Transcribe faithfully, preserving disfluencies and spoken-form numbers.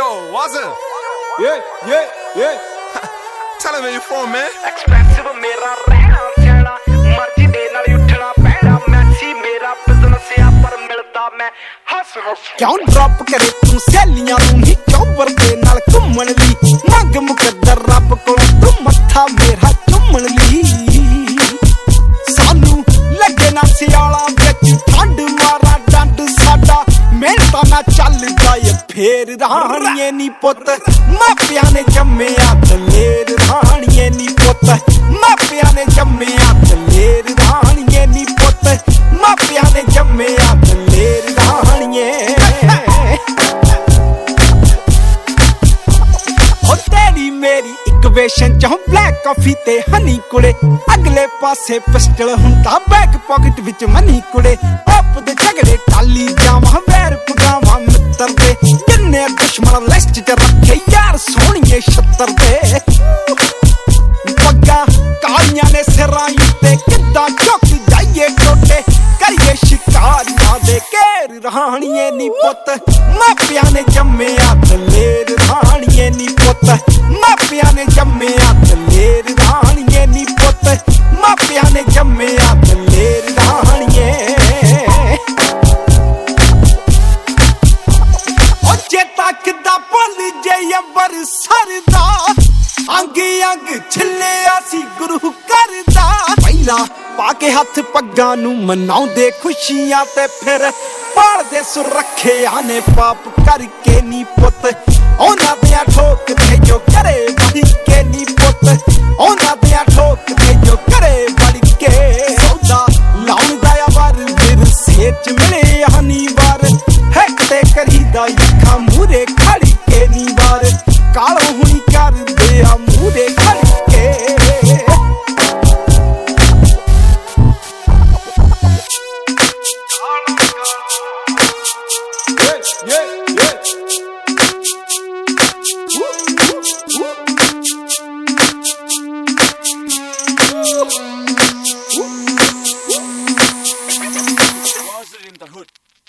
what's up? Yeah, yeah, yeah. Tell him where you from, man. Expensive मेरा रहना सहना मर्जी दे नाल उठना पैना मैसी मेरा बिजनेस आ पर मिलदा मैं हस हस क्यों ड्रॉप करे तू सैलियां नूं ही चौबर दे नाल घुम्मण ली मंग मुकद्दर रब कोलों तू मत्था मेरा चुम्मण ली सानू लगे ना सियाला विच ठंड मारा डंड साडा मेहनतां ना चलदा ए फेर राणीए नी पुੱਤ मापियां ने जम्मिया दलेर राणीए नी पुੱਤ मापियां ने जम्मिया दलेर राणीए नी पुੱਤ मापियां ने जम्मिया दलेर राणीए ओ तेरी मेरी इक्वेशन चों ब्लैक कॉफी ते हनी कुड़े अगले पासे पिस्टल हुंदा बैक पॉकेट विच मनी कुड़े आप दे झगड़े टाली जावां वैर पगावां मिੱਤਰ दे जिन्ने दुश्मन लिस्ट च रखे यार सोहणीए छत्तर दे पग्गा कालियां ने सिरां उत्ते किद्दां झुक जाइए टोटे करिए शिकारियां दे घेर राणीए नी पुੱਤ मापियां ने जम्मिया दलेर राणीए नी पुੱਤ मापियां ने जम्मिया दलेर राणीए नी पुੱਤ मापियां ने जम्मिया दलेर राणीए ओ चेता किद्दां भुल जे अंबर सरदा अंग अंग छिल्लिया सी गुरु करदा पहिला पाके हथ पग्गां नूं मनाउंदे खुशियां ते फिर पालदे सुरखिया ने पाप करके नी पुੱਤ ਉਹਨਾਂ